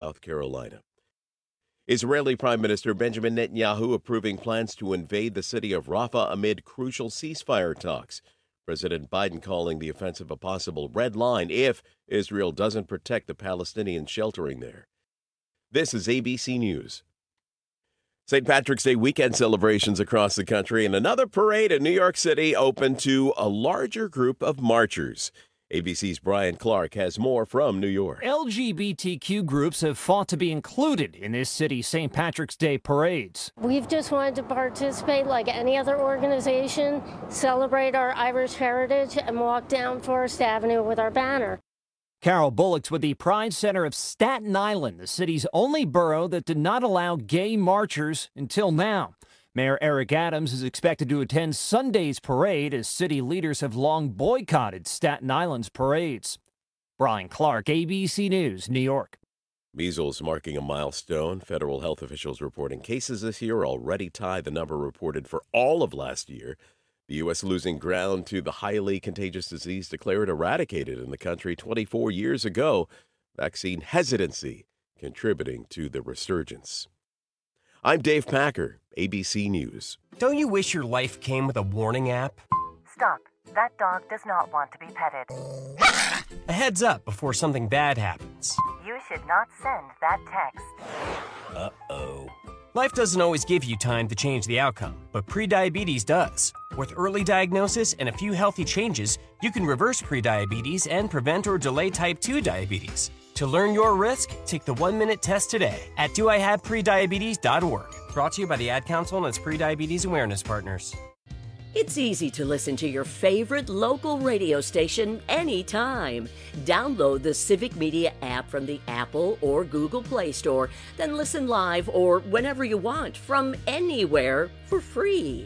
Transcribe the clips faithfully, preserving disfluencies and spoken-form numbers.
South Carolina. Israeli Prime Minister Benjamin Netanyahu approving plans to invade the city of Rafah amid crucial ceasefire talks. President Biden calling the offensive a possible red line if Israel doesn't protect the Palestinians sheltering there. This is A B C News. Saint Patrick's Day weekend celebrations across the country and another parade in New York City open to a larger group of marchers. A B C's Brian Clark has more from New York. L G B T Q groups have fought to be included in this city's Saint Patrick's Day parades. We've just wanted to participate like any other organization, celebrate our Irish heritage, and walk down Forest Avenue with our banner. Carol Bullock's with the Pride Center of Staten Island, the city's only borough that did not allow gay marchers until now. Mayor Eric Adams is expected to attend Sunday's parade as city leaders have long boycotted Staten Island's parades. Brian Clark, A B C News, New York. Measles marking a milestone. Federal health officials reporting cases this year already tie the number reported for all of last year. The U S losing ground to the highly contagious disease declared eradicated in the country twenty-four years ago. Vaccine hesitancy contributing to the resurgence. I'm Dave Packer, A B C News. Don't you wish your life came with a warning app? Stop. That dog does not want to be petted. A heads up before something bad happens. You should not send that text. Uh-oh. Life doesn't always give you time to change the outcome, but prediabetes does. With early diagnosis and a few healthy changes, you can reverse prediabetes and prevent or delay type two diabetes. To learn your risk, take the one-minute test today at do I have prediabetes dot org. Brought to you by the Ad Council and its prediabetes awareness partners. It's easy to listen to your favorite local radio station anytime. Download the Civic Media app from the Apple or Google Play Store, then listen live or whenever you want from anywhere for free.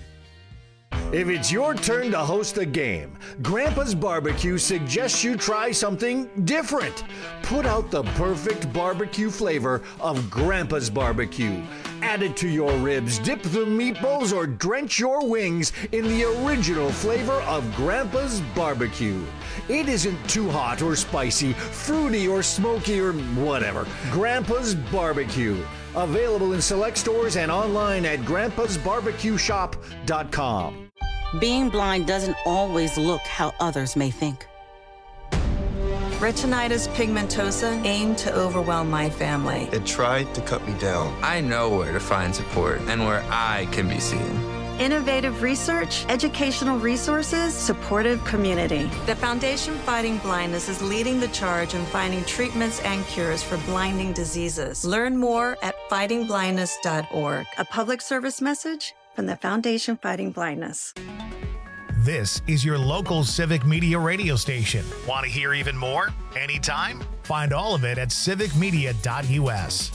If it's your turn to host a game, Grandpa's Barbecue suggests you try something different. Put out the perfect barbecue flavor of Grandpa's Barbecue. Add it to your ribs, dip the meatballs, or drench your wings in the original flavor of Grandpa's Barbecue. It isn't too hot or spicy, fruity or smoky or whatever. Grandpa's Barbecue. Available in select stores and online at grandpas barbecue shop dot com. Being blind doesn't always look how others may think. Retinitis pigmentosa aimed to overwhelm my family. It tried to cut me down. I know where to find support and where I can be seen. Innovative research, educational resources, supportive community. The Foundation Fighting Blindness is leading the charge in finding treatments and cures for blinding diseases. Learn more at fighting blindness dot org. A public service message from the Foundation Fighting Blindness. This is your local Civic Media radio station. Want to hear even more? Anytime? Find all of it at civic media dot u s.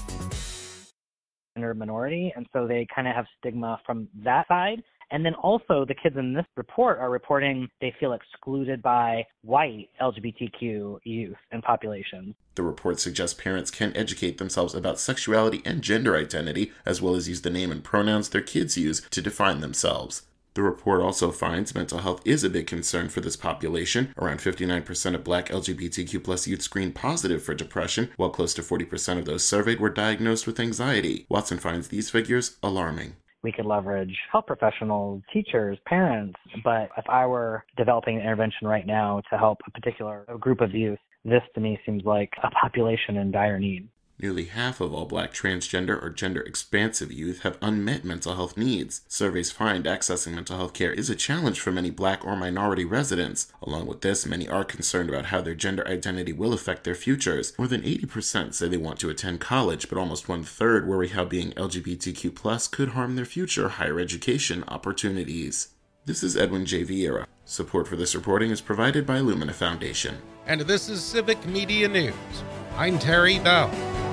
Or minority, and so they kind of have stigma from that side. And then also the kids in this report are reporting they feel excluded by white L G B T Q youth and populations. The report suggests parents can educate themselves about sexuality and gender identity, as well as use the name and pronouns their kids use to define themselves. The report also finds mental health is a big concern for this population. Around fifty-nine percent of black L G B T Q plus youth screened positive for depression, while close to forty percent of those surveyed were diagnosed with anxiety. Watson finds these figures alarming. We could leverage health professionals, teachers, parents, but if I were developing an intervention right now to help a particular group of youth, this to me seems like a population in dire need. Nearly half of all black transgender or gender-expansive youth have unmet mental health needs. Surveys find accessing mental health care is a challenge for many black or minority residents. Along with this, many are concerned about how their gender identity will affect their futures. More than eighty percent say they want to attend college, but almost one-third worry how being L G B T Q plus could harm their future higher education opportunities. This is Edwin J. Vieira. Support for this reporting is provided by Lumina Foundation. And this is Civic Media News. I'm Terry Bell.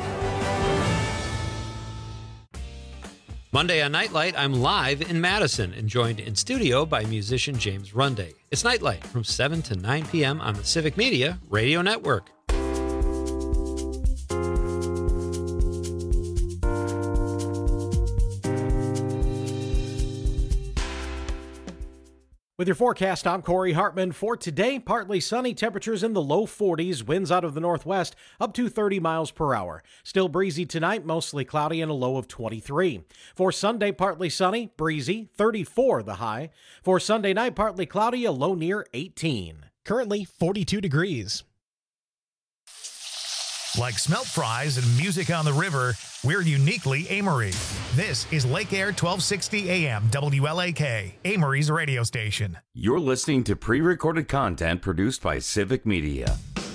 Monday on Nightlight, I'm live in Madison and joined in studio by musician James Runday. It's Nightlight from seven to nine p.m. on the Civic Media Radio Network. With your forecast, I'm Corey Hartman. For today, partly sunny, temperatures in the low forties, winds out of the northwest up to thirty miles per hour. Still breezy tonight, mostly cloudy and a low of twenty-three. For Sunday, partly sunny, breezy, thirty-four the high. For Sunday night, partly cloudy, a low near eighteen. Currently forty-two degrees. Like smelt fries and music on the river, we're uniquely Amory. This is Lake Air twelve sixty A M W L A K, Amory's radio station. You're listening to pre-recorded content produced by Civic Media.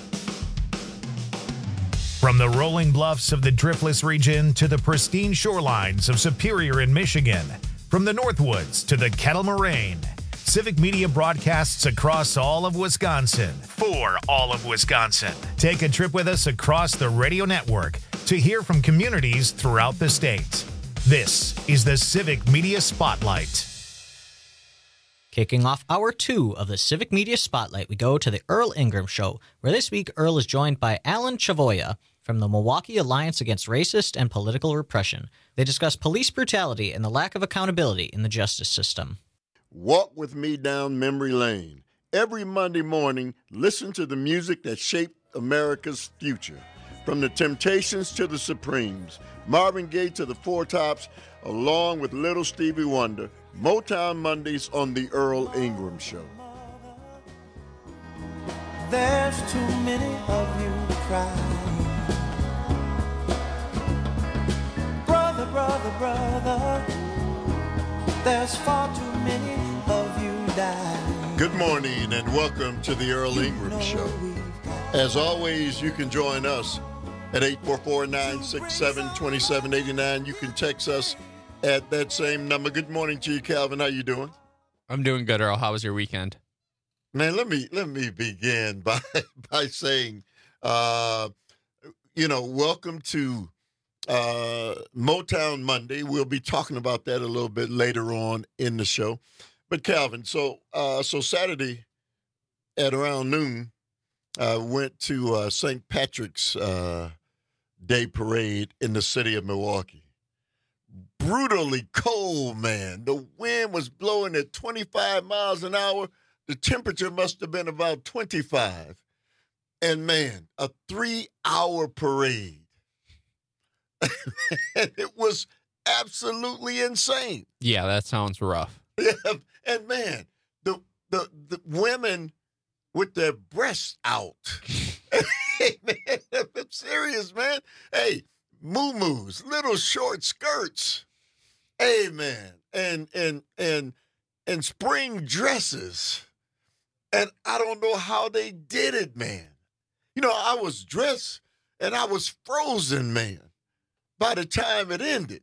From the rolling bluffs of the Driftless region to the pristine shorelines of Superior in Michigan, from the Northwoods to the Kettle Moraine, Civic Media broadcasts across all of Wisconsin for all of Wisconsin. Take a trip with us across the radio network to hear from communities throughout the state. This is the Civic Media Spotlight. Kicking off hour two of the Civic Media Spotlight, we go to the Earl Ingram Show, where this week Earl is joined by Alan Chavoya from the Milwaukee Alliance Against Racist and Political Repression. They discuss police brutality and the lack of accountability in the justice system. Walk with me down memory lane. Every Monday morning, listen to the music that shaped America's future. From the Temptations to the Supremes, Marvin Gaye to the Four Tops, along with Little Stevie Wonder, Motown Mondays on the Earl Ingram Show. There's too many of you crying. Brother, brother, brother, there's far too many of you dying. Good morning and welcome to the Earl Ingram Show. As always, you can join us at eight four four, nine six seven, two seven eight nine. You can text us at that same number. Good morning to you, Calvin. How you doing? I'm doing good, Earl. How was your weekend? Man, let me let me begin by by saying, uh, you know, welcome to uh, Motown Monday. We'll be talking about that a little bit later on in the show. But Calvin, so uh, so Saturday at around noon, I uh, went to uh, Saint Patrick's uh, Day Parade in the city of Milwaukee. Brutally cold, man. The wind was blowing at twenty-five miles an hour. The temperature must have been about twenty-five. And, man, a three-hour parade. And it was absolutely insane. Yeah, that sounds rough. Yeah, and, man, the, the, the women with their breasts out. Hey, man, I'm serious, man. Hey, moo-moos, little short skirts. Hey, man, and and and and spring dresses. And I don't know how they did it, man. You know, I was dressed and I was frozen, man, by the time it ended.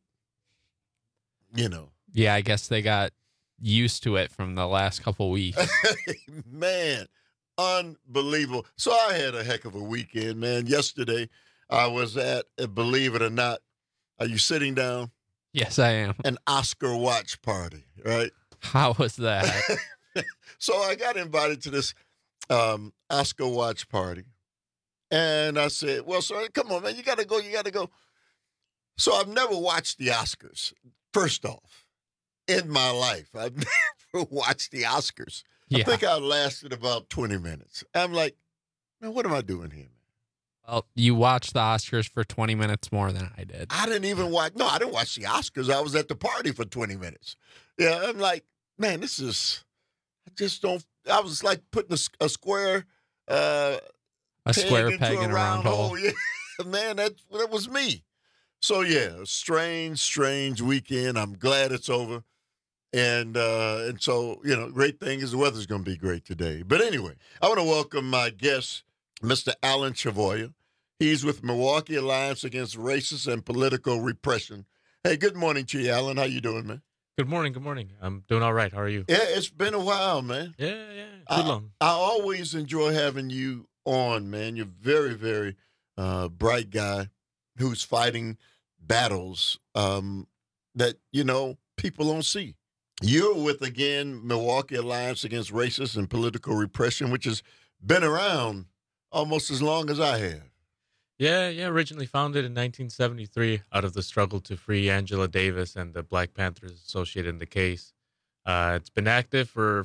You know. Yeah, I guess they got used to it from the last couple weeks. Man, unbelievable. So I had a heck of a weekend, man. Yesterday, I was at, uh, believe it or not, are you sitting down? Yes, I am. An Oscar watch party, right? How was that? So I got invited to this um, Oscar watch party. And I said, well, sir, come on, man, you got to go, you got to go. So I've never watched the Oscars, first off, in my life. I've never watched the Oscars. Yeah. I think I lasted about twenty minutes. I'm like, man, what am I doing here, man? Well, you watched the Oscars for twenty minutes more than I did. I didn't even watch. No, I didn't watch the Oscars. I was at the party for twenty minutes. Yeah, I'm like, man, this is, I just don't, I was like putting a, a square, uh, a square peg in a round hole. hole. Yeah, man, that, that was me. So, yeah, strange, strange weekend. I'm glad it's over. And uh, and so, you know, great thing is the weather's going to be great today. But anyway, I want to welcome my guest, Mister Alan Chavoya. He's with Milwaukee Alliance Against Racist and Political Repression. Hey, good morning to you, Alan. How you doing, man? Good morning, good morning. I'm doing all right. How are you? Yeah, it's been a while, man. Yeah, yeah, too I, long. I always enjoy having you on, man. You're very, very uh, bright guy who's fighting battles um, that, you know, people don't see. You're with, again, Milwaukee Alliance Against Racist and Political Repression, which has been around almost as long as I have. Yeah, yeah, originally founded in nineteen seventy-three out of the struggle to free Angela Davis and the Black Panthers associated in the case. Uh, it's been active for, for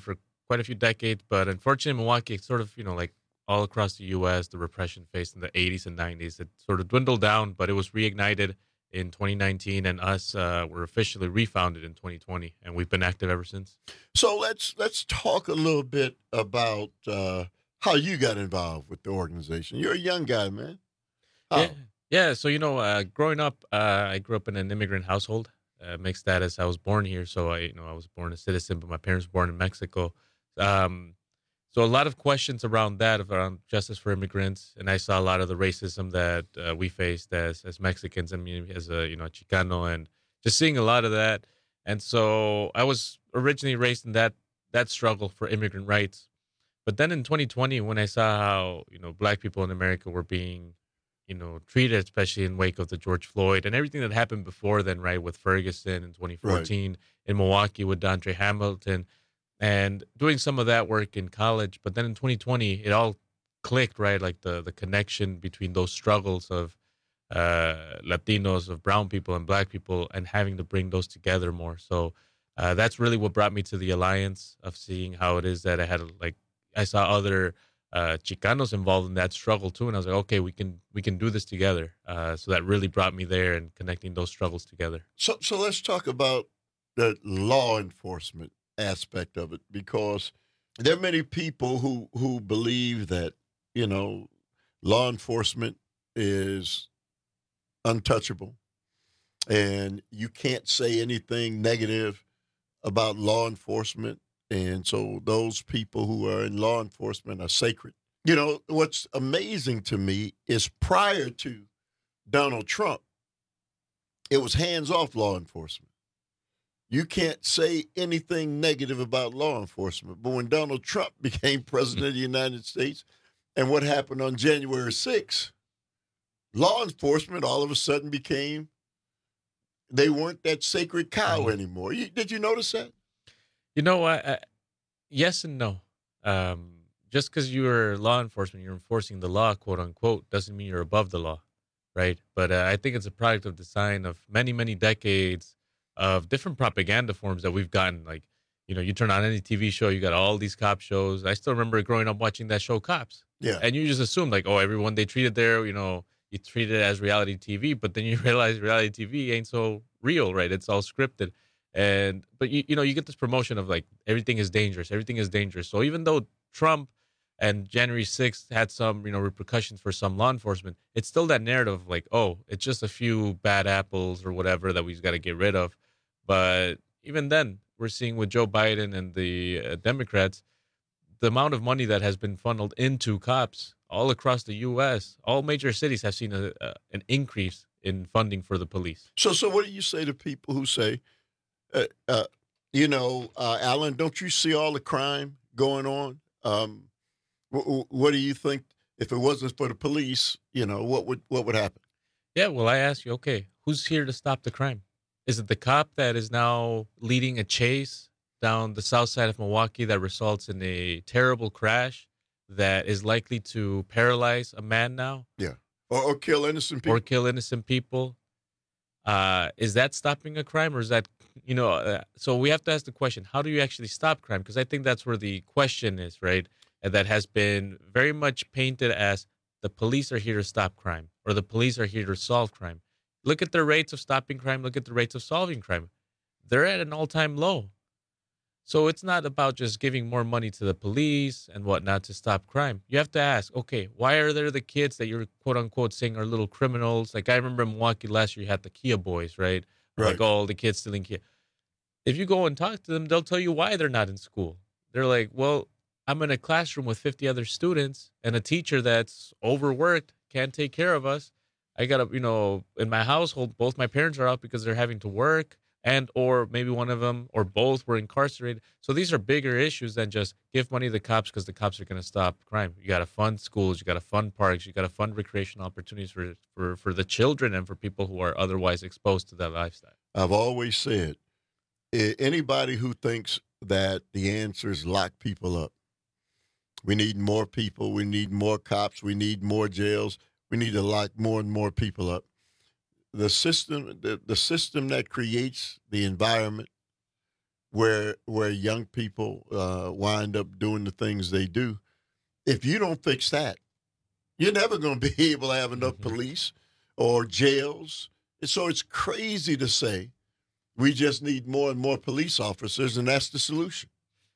quite a few decades, but unfortunately, Milwaukee, it's sort of, you know, like all across the U S, the repression faced in the eighties and nineties, it sort of dwindled down, but it was reignited in twenty nineteen, and us uh, were officially refounded in twenty twenty, and we've been active ever since. So let's let's talk a little bit about uh, how you got involved with the organization. You're a young guy, man. How? Yeah, yeah. So you know, uh, growing up, uh, I grew up in an immigrant household, uh, mixed status. I was born here, so I, you know, I was born a citizen, but my parents were born in Mexico. Um, So a lot of questions around that, around justice for immigrants, and I saw a lot of the racism that uh, we faced as as Mexicans. I mean, as a you know Chicano, and just seeing a lot of that. And so I was originally raised in that that struggle for immigrant rights. But then in twenty twenty, when I saw how you know Black people in America were being you know treated, especially in wake of the George Floyd and everything that happened before then, right, with Ferguson in twenty fourteen, right, in Milwaukee with DeAndre Hamilton. And doing some of that work in college, but then in twenty twenty, it all clicked, right? Like the, the connection between those struggles of uh, Latinos, of brown people and Black people, and having to bring those together more. So uh, that's really what brought me to the Alliance, of seeing how it is that I had, like, I saw other uh, Chicanos involved in that struggle too, and I was like, okay, we can we can do this together. Uh, so that really brought me there and connecting those struggles together. So so let's talk about the law enforcement aspect of it, because there are many people who who believe that you know law enforcement is untouchable and you can't say anything negative about law enforcement, and so those people who are in law enforcement are sacred. You know, what's amazing to me is prior to Donald Trump, it was hands-off law enforcement. You can't say anything negative about law enforcement. But when Donald Trump became president of the United States, and what happened on January sixth, law enforcement all of a sudden became, they weren't that sacred cow anymore. You, did you notice that? You know, I, I, yes and no. Um, just because you're law enforcement, you're enforcing the law, quote unquote, doesn't mean you're above the law, right? But uh, I think it's a product of design of many, many decades of different propaganda forms that we've gotten. Like, you know, you turn on any T V show, you got all these cop shows. I still remember growing up watching that show, Cops. Yeah. And you just assume, like, oh, everyone they treated there, you know, you treat it as reality T V, but then you realize reality T V ain't so real, right? It's all scripted. And, but you, you know, you get this promotion of like, everything is dangerous, everything is dangerous. So even though Trump and January sixth had some, you know, repercussions for some law enforcement, it's still that narrative of like, oh, it's just a few bad apples or whatever that we've got to get rid of. But even then, we're seeing with Joe Biden and the uh, Democrats, the amount of money that has been funneled into cops all across the U S, all major cities have seen a, a, an increase in funding for the police. So, so what do you say to people who say, uh, uh, you know, uh, Alan, don't you see all the crime going on? Um, w- what do you think if it wasn't for the police? You know, what would what would happen? Yeah, well, I ask you, okay, who's here to stop the crime? Is it the cop that is now leading a chase down the south side of Milwaukee that results in a terrible crash that is likely to paralyze a man now? Yeah. Or, or kill innocent people. Or kill innocent people. Uh, is that stopping a crime, or is that, you know, uh, so we have to ask the question, how do you actually stop crime? Because I think that's where the question is, right? And that has been very much painted as the police are here to stop crime, or the police are here to solve crime. Look at the rates of stopping crime. Look at the rates of solving crime. They're at an all-time low. So it's not about just giving more money to the police and whatnot to stop crime. You have to ask, okay, why are there the kids that you're quote-unquote saying are little criminals? Like I remember in Milwaukee last year, you had the Kia boys, right? Right. Like, oh, the kids stealing Kia. If you go and talk to them, they'll tell you why they're not in school. They're like, well, I'm in a classroom with fifty other students and a teacher that's overworked, can't take care of us. I got to, you know, in my household, both my parents are out because they're having to work, and or maybe one of them or both were incarcerated. So these are bigger issues than just give money to the cops because the cops are going to stop crime. You got to fund schools, you got to fund parks, you got to fund recreational opportunities for, for, for the children and for people who are otherwise exposed to that lifestyle. I've always said, anybody who thinks that the answer is lock people up, we need more people, we need more cops, we need more jails, we need to lock more and more people up. The system, the, the system that creates the environment where where young people uh, wind up doing the things they do. If you don't fix that, you're never going to be able to have enough Mm-hmm. police or jails. And so it's crazy to say we just need more and more police officers, and that's the solution.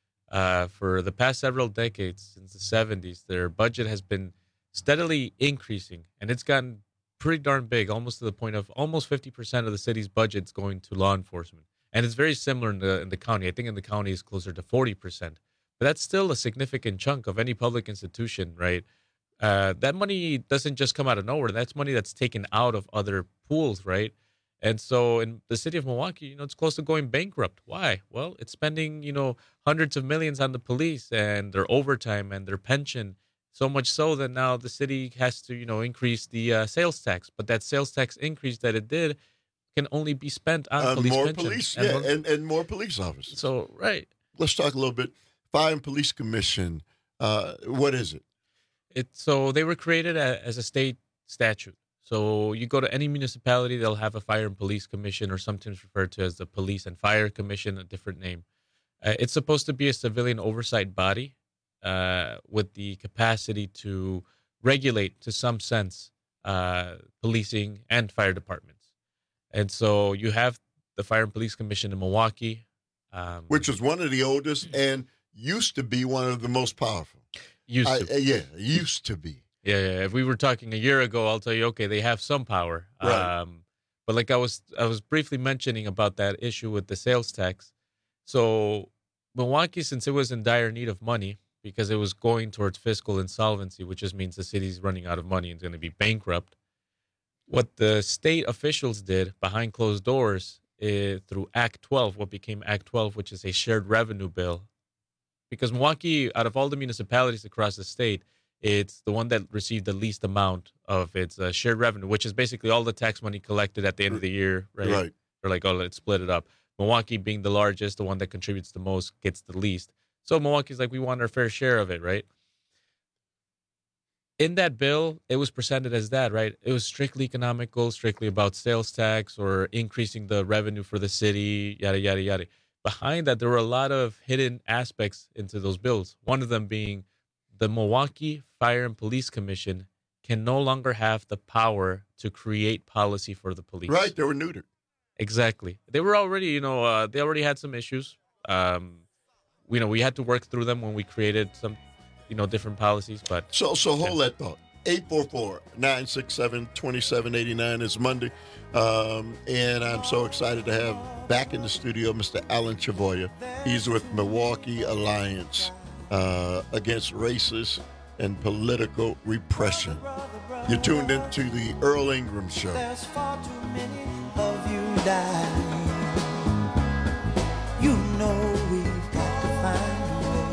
Uh, for the past several decades, since the seventies, their budget has been steadily increasing, and it's gotten pretty darn big, almost to the point of almost fifty percent of the city's budget's going to law enforcement. And it's very similar in the, in the county. I think in the county is closer to forty percent. But that's still a significant chunk of any public institution, right? Uh, that money doesn't just come out of nowhere. That's money that's taken out of other pools, right? And so in the city of Milwaukee, you know, it's close to going bankrupt. Why? Well, it's spending, you know, hundreds of millions on the police and their overtime and their pension. So much so that now the city has to, you know, increase the uh, sales tax. But that sales tax increase that it did can only be spent on Uh, police more pensions. police, And yeah, more- and, and more police officers. So, right. Let's talk a little bit. Fire and Police Commission, uh, what is it? It so they were created a, as a state statute. So you go to any municipality, they'll have a fire and police commission, or sometimes referred to as the police and fire commission, a different name. Uh, it's supposed to be a civilian oversight body uh, with the capacity to regulate, to some sense, uh, policing and fire departments. And so you have the Fire and Police Commission in Milwaukee, um, Which was one of the oldest and used to be one of the most powerful. used I- to. uh, yeah, used to be. Yeah, yeah. If we were talking a year ago, I'll tell you, okay, they have some power. Right. Um, but like I was, I was briefly mentioning about that issue with the sales tax. So Milwaukee, since it was in dire need of money because it was going towards fiscal insolvency, which just means the city's running out of money and is going to be bankrupt. What the state officials did behind closed doors eh, through Act twelve, what became Act twelve, which is a shared revenue bill, because Milwaukee, out of all the municipalities across the state, it's the one that received the least amount of its uh, shared revenue, which is basically all the tax money collected at the end of the year, right? Right. Or like, oh, let's split it up. Milwaukee being the largest, the one that contributes the most, gets the least. So Milwaukee's like, we want our fair share of it, right? In that bill, it was presented as that, right? It was strictly economical, strictly about sales tax or increasing the revenue for the city, yada, yada, yada. Behind that, there were a lot of hidden aspects into those bills. One of them being the Milwaukee Fire and Police Commission can no longer have the power to create policy for the police. Right, they were neutered. Exactly. They were already, you know, uh, they already had some issues. Um, you know, we had to work through them when we created some, you know, different policies. But So, so hold that thought. eight four four, nine six seven, two seven eight nine is Monday. Um, and I'm so excited to have back in the studio Mister Alan Chavoya. He's with Milwaukee Alliance uh, Against Racist and Political Repression. You're tuned into the Earl Ingram Show. There's far too many of you dying. You know we've got to find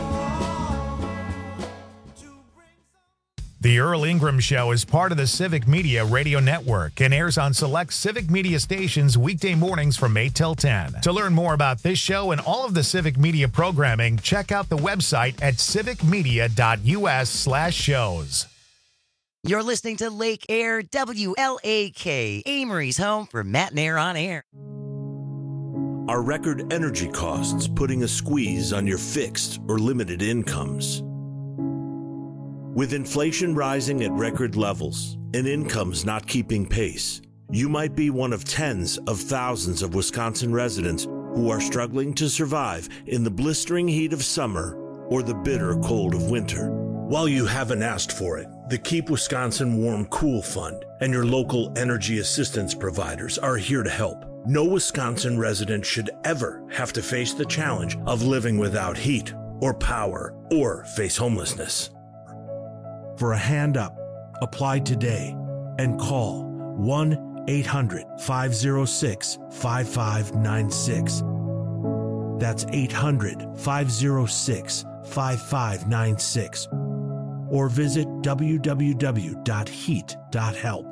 The Earl Ingram Show is part of the Civic Media Radio Network and airs on select Civic Media stations weekday mornings from eight till ten. To learn more about this show and all of the Civic Media programming, check out the website at civicmedia.us slash shows. You're listening to Lake Air W L A K, Amory's home for Matt and Air on Air. Are record energy costs putting a squeeze on your fixed or limited incomes? With inflation rising at record levels and incomes not keeping pace, you might be one of tens of thousands of Wisconsin residents who are struggling to survive in the blistering heat of summer or the bitter cold of winter. While you haven't asked for it, the Keep Wisconsin Warm Cool Fund and your local energy assistance providers are here to help. No Wisconsin resident should ever have to face the challenge of living without heat or power or face homelessness. For a hand up, apply today and call one eight hundred, five oh six, five five nine six. That's eight hundred, five oh six, five five nine six. Or visit w w w dot heat dot help.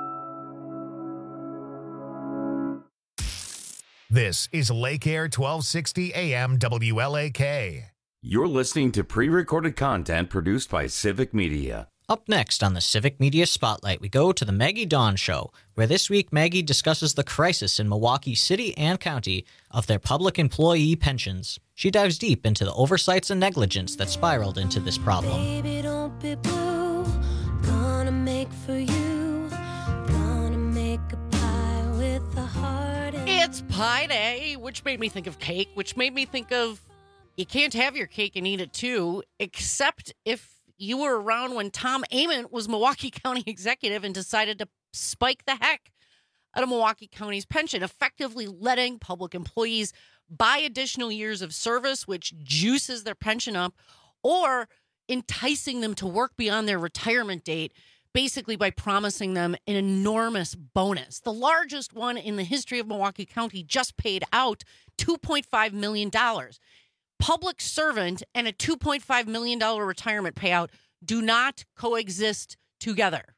This is Lake Air twelve sixty A M W L A K. You're listening to pre-recorded content produced by Civic Media. Up next on the Civic Media Spotlight, we go to the Maggie Dawn Show, where this week Maggie discusses the crisis in Milwaukee City and County of their public employee pensions. She dives deep into the oversights and negligence that spiraled into this problem. Baby, don't be blue. Gonna make for you. Gonna make a pie with a heart. It's Pie Day, which made me think of cake, which made me think of you can't have your cake and eat it too, except if you were around when Tom Ament was Milwaukee County executive and decided to spike the heck out of Milwaukee County's pension, effectively letting public employees buy additional years of service, which juices their pension up, or enticing them to work beyond their retirement date, basically by promising them an enormous bonus. The largest one in the history of Milwaukee County just paid out two point five million dollars. Public servant and a two point five million dollars retirement payout do not coexist together.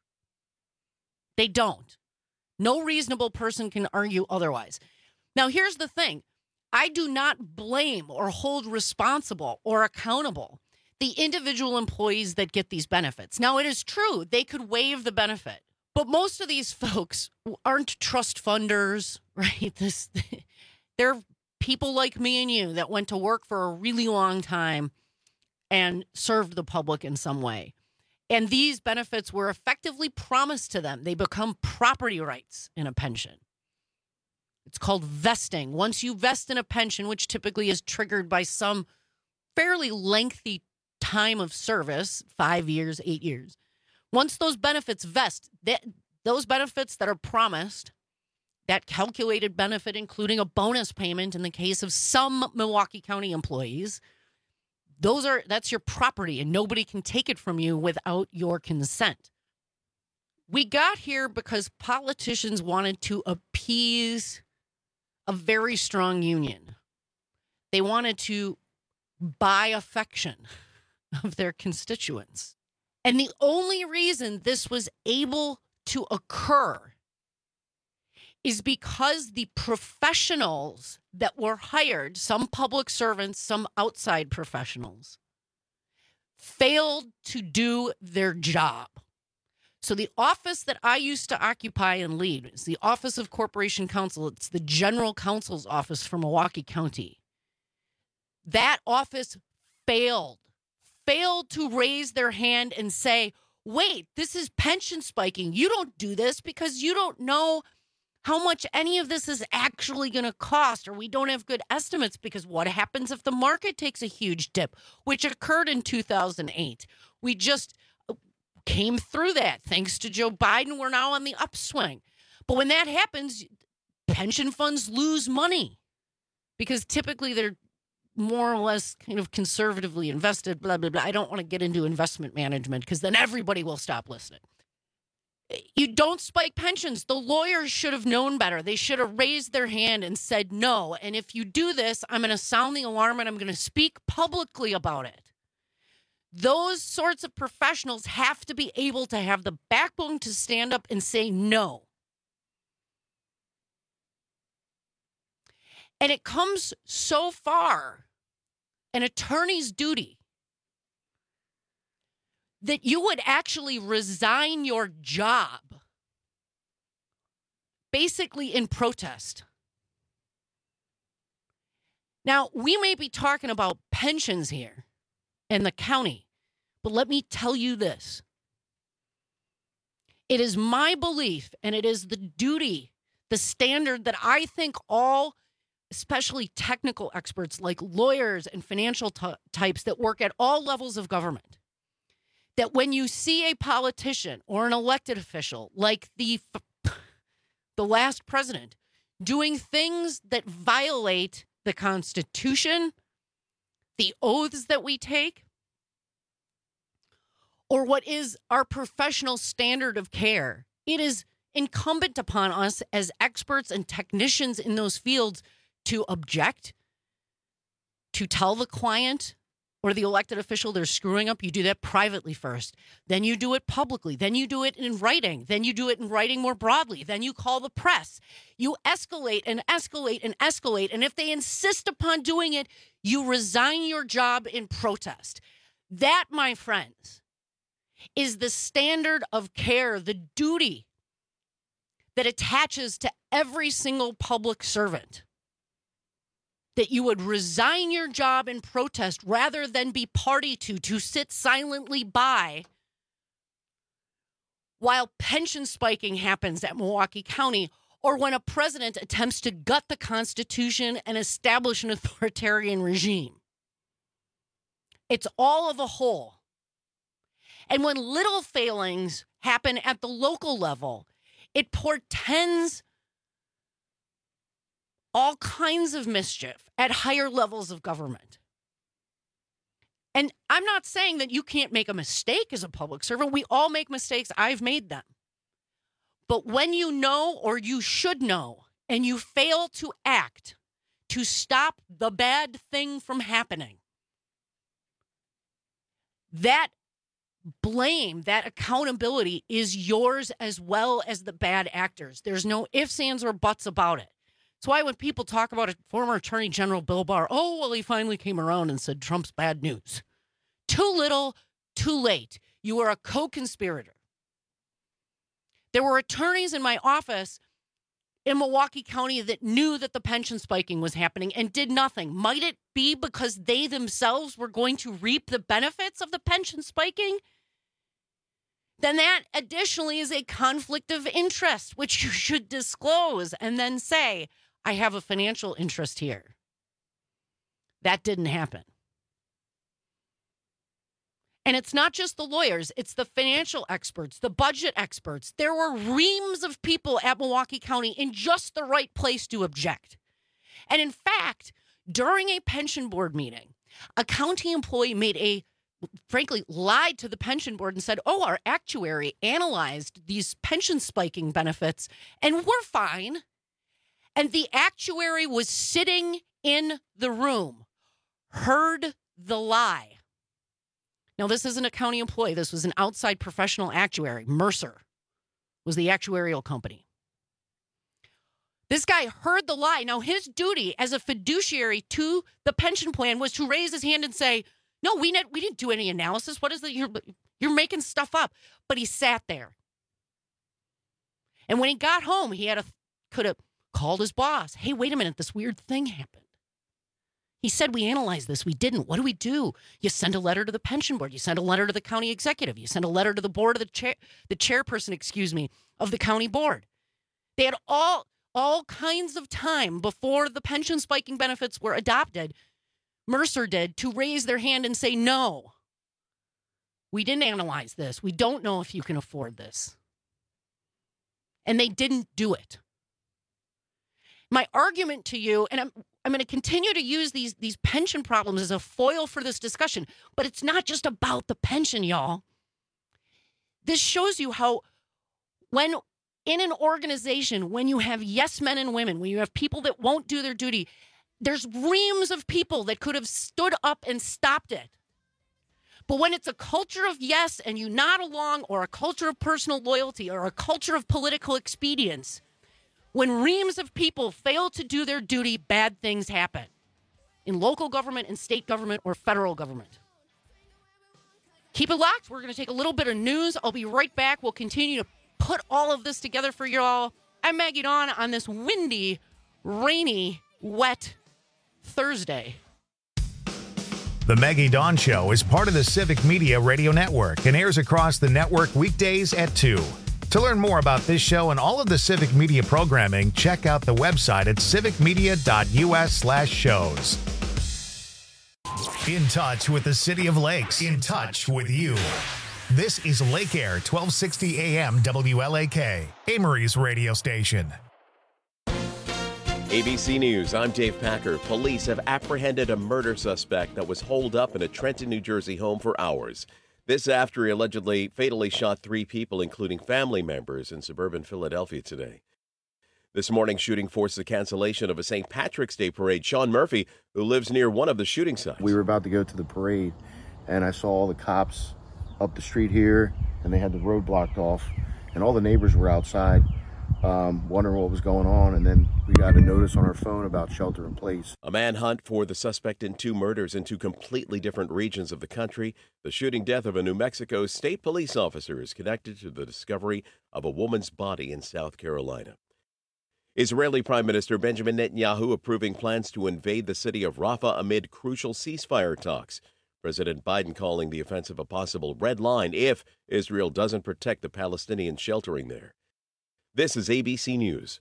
They don't. No reasonable person can argue otherwise. Now, here's the thing. I do not blame or hold responsible or accountable the individual employees that get these benefits. Now, it is true they could waive the benefit, but most of these folks aren't trust funders, right? This, they're people like me and you that went to work for a really long time and served the public in some way. And these benefits were effectively promised to them. They become property rights in a pension. It's called vesting. Once you vest in a pension, which typically is triggered by some fairly lengthy time of service, five years, eight years, once those benefits vest, that, those benefits that are promised, that calculated benefit, including a bonus payment in the case of some Milwaukee County employees, those are that's your property and nobody can take it from you without your consent. We got here because politicians wanted to appease a very strong union. They wanted to buy affection of their constituents. And the only reason this was able to occur is because the professionals that were hired, some public servants, some outside professionals, failed to do their job. So the office that I used to occupy and lead is the Office of Corporation Counsel. It's the General Counsel's office for Milwaukee County. That office failed, failed to raise their hand and say, wait, this is pension spiking. You don't do this because you don't know how much any of this is actually going to cost, or we don't have good estimates, because what happens if the market takes a huge dip, which occurred in two thousand eight? We just came through that. Thanks to Joe Biden, we're now on the upswing. But when that happens, pension funds lose money because typically they're more or less kind of conservatively invested, blah, blah, blah. I don't want to get into investment management because then everybody will stop listening. You don't spike pensions. The lawyers should have known better. They should have raised their hand and said no. And if you do this, I'm going to sound the alarm and I'm going to speak publicly about it. Those sorts of professionals have to be able to have the backbone to stand up and say no. And it comes so far, an attorney's duty, that you would actually resign your job basically in protest. Now, we may be talking about pensions here in the county, but let me tell you this. It is my belief, and it is the duty, the standard that I think all, especially technical experts like lawyers and financial t- types that work at all levels of government, that when you see a politician or an elected official like the the last president doing things that violate the Constitution, the oaths that we take, or what is our professional standard of care, it is incumbent upon us as experts and technicians in those fields to object, to tell the client or the elected official they're screwing up. You do that privately first. Then you do it publicly. Then you do it in writing. Then you do it in writing more broadly. Then you call the press. You escalate and escalate and escalate. And if they insist upon doing it, you resign your job in protest. That, my friends, is the standard of care, the duty that attaches to every single public servant. That you would resign your job in protest rather than be party to, to sit silently by while pension spiking happens at Milwaukee County, or when a president attempts to gut the Constitution and establish an authoritarian regime. It's all of a whole. And when little failings happen at the local level, it portends all kinds of mischief at higher levels of government. And I'm not saying that you can't make a mistake as a public servant. We all make mistakes. I've made them. But when you know, or you should know, and you fail to act to stop the bad thing from happening, that blame, that accountability is yours as well as the bad actors. There's no ifs, ands, or buts about it. That's why when people talk about it, former Attorney General Bill Barr, oh, well, he finally came around and said Trump's bad news. Too little, too late. You are a co-conspirator. There were attorneys in my office in Milwaukee County that knew that the pension spiking was happening and did nothing. Might it be because they themselves were going to reap the benefits of the pension spiking? Then that additionally is a conflict of interest, which you should disclose and then say, I have a financial interest here. That didn't happen. And it's not just the lawyers, it's the financial experts, the budget experts. There were reams of people at Milwaukee County in just the right place to object. And in fact, during a pension board meeting, a county employee made a, frankly, lied to the pension board and said, oh, our actuary analyzed these pension spiking benefits and we're fine. And the actuary was sitting in the room, heard the lie. Now, this isn't a county employee. This was an outside professional actuary. Mercer was the actuarial company. This guy heard the lie. Now, his duty as a fiduciary to the pension plan was to raise his hand and say, no, we didn't, we didn't do any analysis. What is it? You're, you're making stuff up. But he sat there. And when he got home, he had a could have called his boss. Hey, wait a minute. This weird thing happened. He said, we analyzed this. We didn't. What do we do? You send a letter to the pension board. You send a letter to the county executive. You send a letter to the board of the chair, the chairperson, excuse me, of the county board. They had all, all kinds of time before the pension spiking benefits were adopted. Mercer did to raise their hand and say, no, we didn't analyze this. We don't know if you can afford this. And they didn't do it. My argument to you, and I'm I'm going to continue to use these, these pension problems as a foil for this discussion, but it's not just about the pension, y'all. This shows you how when in an organization, when you have yes men and women, when you have people that won't do their duty, there's reams of people that could have stood up and stopped it. But when it's a culture of yes and you nod along, or a culture of personal loyalty, or a culture of political expedience, when reams of people fail to do their duty, bad things happen in local government, in state government, or federal government. Keep it locked. We're going to take a little bit of news. I'll be right back. We'll continue to put all of this together for you all. I'm Maggie Dawn on this windy, rainy, wet Thursday. The Maggie Dawn Show is part of the Civic Media Radio Network and airs across the network weekdays at two. To learn more about this show and all of the Civic Media programming, check out the website at civicmedia.us slash shows. In touch with the City of Lakes. In touch with you. This is Lake Air, twelve sixty A M W L A K, Amory's radio station. A B C News, I'm Dave Packer. Police have apprehended a murder suspect that was holed up in a Trenton, New Jersey home for hours. This after he allegedly fatally shot three people, including family members, in suburban Philadelphia today. This morning's shooting forced the cancellation of a Saint Patrick's Day parade. Sean Murphy, who lives near one of the shooting sites. We were about to go to the parade, and I saw all the cops up the street here, and they had the road blocked off, and all the neighbors were outside um, wondering what was going on, and then we got a notice on our phone about shelter in place. A manhunt for the suspect in two murders in two completely different regions of the country. The shooting death of a New Mexico state police officer is connected to the discovery of a woman's body in South Carolina. Israeli Prime Minister Benjamin Netanyahu approving plans to invade the city of Rafah amid crucial ceasefire talks. President Biden calling the offensive a possible red line if Israel doesn't protect the Palestinians sheltering there. This is A B C News.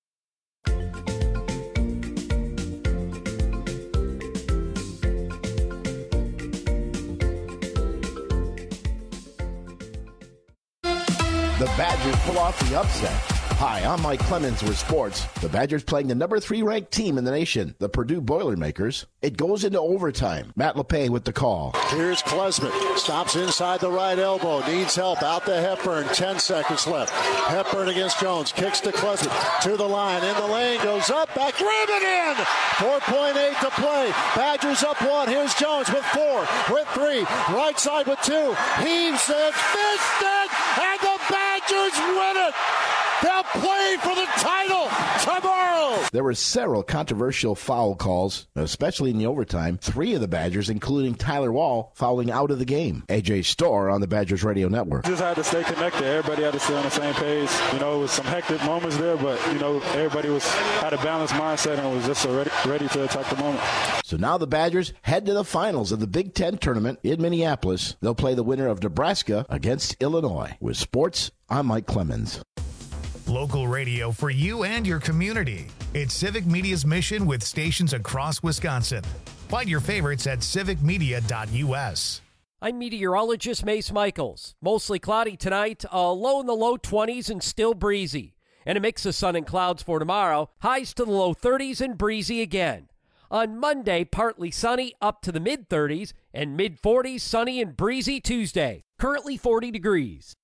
The Badgers pull off the upset. Hi, I'm Mike Clemens with sports. The Badgers playing the number three ranked team in the nation, the Purdue Boilermakers. It goes into overtime. Matt LePay with the call. Here's Klesmit. Stops inside the right elbow. Needs help. Out to Hepburn. Ten seconds left. Hepburn against Jones. Kicks to Klesmit. To the line. In the lane. Goes up. Back. Rim it in. four point eight to play. Badgers up one. Here's Jones with four. With three. Right side with two. Heaves it. Missed it. And the Badgers win it. They'll play for the title tomorrow. There were several controversial foul calls, especially in the overtime. Three of the Badgers, including Tyler Wall, fouling out of the game. A J Storr on the Badgers Radio Network. Just had to stay connected. Everybody had to stay on the same page. You know, it was some hectic moments there, but, you know, everybody was had a balanced mindset and was just so ready, ready to attack the moment. So now the Badgers head to the finals of the Big Ten tournament in Minneapolis. They'll play the winner of Nebraska against Illinois. With sports, I'm Mike Clemens. Local radio for you and your community. It's Civic Media's mission with stations across Wisconsin. Find your favorites at civic media dot u s. I'm meteorologist Mace Michaels. Mostly cloudy tonight, a low in the low twenties and still breezy. And a mix of sun and clouds for tomorrow, highs to the low thirties and breezy again. On Monday, partly sunny up to the mid thirties and mid forties, sunny and breezy Tuesday. Currently forty degrees.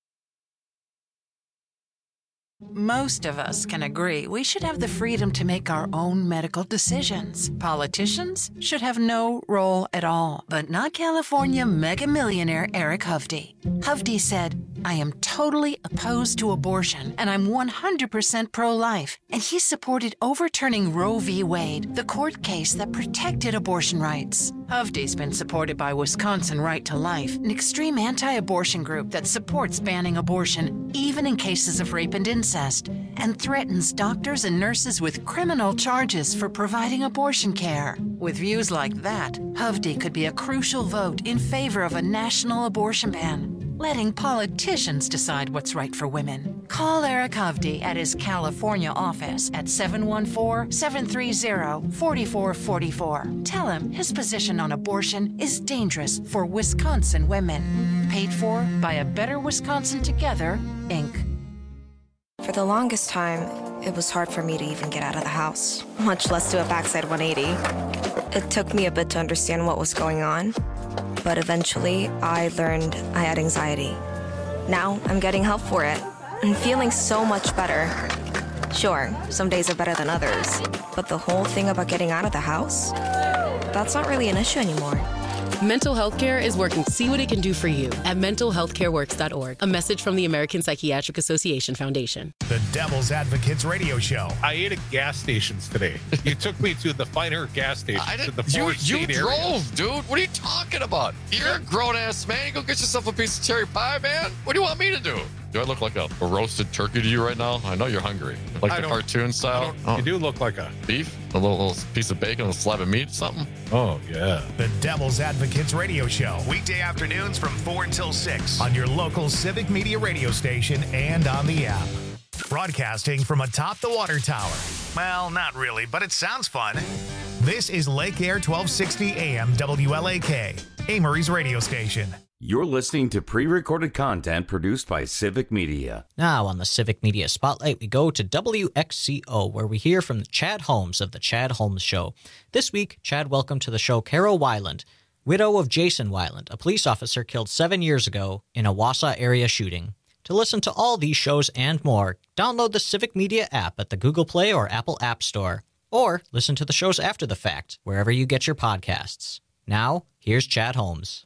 Most of us can agree we should have the freedom to make our own medical decisions. Politicians should have no role at all, but not California mega millionaire Eric Hovde. Hovde said, I am totally opposed to abortion, and I'm one hundred percent pro-life. And he supported overturning Roe v. Wade, the court case that protected abortion rights. Hovde's been supported by Wisconsin Right to Life, an extreme anti-abortion group that supports banning abortion, even in cases of rape and incest, and threatens doctors and nurses with criminal charges for providing abortion care. With views like that, Hovde could be a crucial vote in favor of a national abortion ban, letting politicians decide what's right for women. Call Eric Hovde at his California office at seven one four, seven three zero, four four four four. Tell him his position on abortion is dangerous for Wisconsin women. Paid for by A Better Wisconsin Together, Incorporated. For the longest time, it was hard for me to even get out of the house, much less do a backside one eighty. It took me a bit to understand what was going on, but eventually I learned I had anxiety. Now I'm getting help for it and feeling so much better. Sure, some days are better than others, but the whole thing about getting out of the house, that's not really an issue anymore. Mental health care is working to see what it can do for you at mental health care works dot org. A message from the American Psychiatric Association Foundation. The Devil's Advocates Radio Show. I ate at gas stations today. You took me to the finer gas station. I to didn't, the you Forest you State drove, area. dude. What are you talking about? You're a grown-ass man. You go get yourself a piece of cherry pie, man. What do you want me to do? Do I look like a, a roasted turkey to you right now? I know you're hungry. Like I the don't- cartoon style? Oh. You do look like a Beef? A little, little piece of bacon, a slab of meat, something? Oh, yeah. The Devil's Advocates Radio Show. Weekday afternoons from four until six on your local Civic Media radio station and on the app. Broadcasting from atop the water tower. Well, not really, but it sounds fun. This is Lake Air twelve sixty A M W L A K, Amory's radio station. You're listening to pre-recorded content produced by Civic Media. Now on the Civic Media Spotlight, we go to W X C O, where we hear from Chad Holmes of The Chad Holmes Show. This week, Chad welcomed to the show Carol Weiland, widow of Jason Weiland, a police officer killed seven years ago in a Wausau area shooting. To listen to all these shows and more, download the Civic Media app at the Google Play or Apple App Store, or listen to the shows after the fact, wherever you get your podcasts. Now, here's Chad Holmes.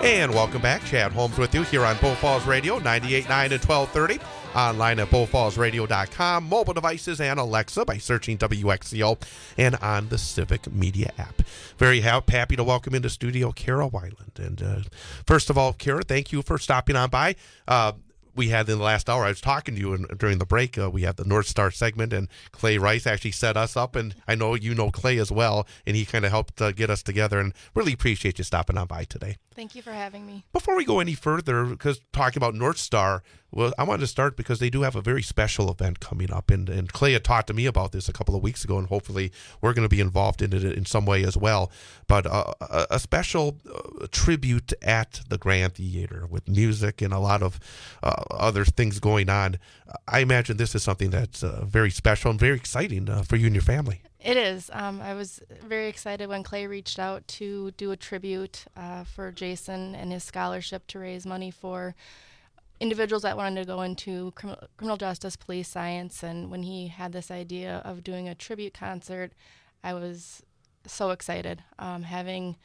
And welcome back. Chad Holmes with you here on Bull Falls Radio, ninety-eight point nine and twelve thirty. Online at bull falls radio dot com. Mobile devices and Alexa by searching W X C O and on the Civic Media app. Very ha- happy to welcome into studio Kara Weiland. And uh, first of all, Kara, thank you for stopping on by. Uh, we had in the last hour, I was talking to you and during the break, uh, we had the North Star segment, and Clay Rice actually set us up, and I know you know Clay as well, and he kind of helped uh, get us together, and really appreciate you stopping on by today. Thank you for having me. Before we go any further, because talking about North Star, well, I wanted to start because they do have a very special event coming up, and, and Clay had talked to me about this a couple of weeks ago, and hopefully we're going to be involved in it in some way as well. But uh, a, a special uh, tribute at the Grand Theater with music and a lot of uh, other things going on. I imagine this is something that's uh, very special and very exciting uh, for you and your family. It is. Um, I was very excited when Clay reached out to do a tribute uh, for Jason and his scholarship to raise money for individuals that wanted to go into criminal, criminal justice, police science. And when he had this idea of doing a tribute concert, I was so excited. Um, having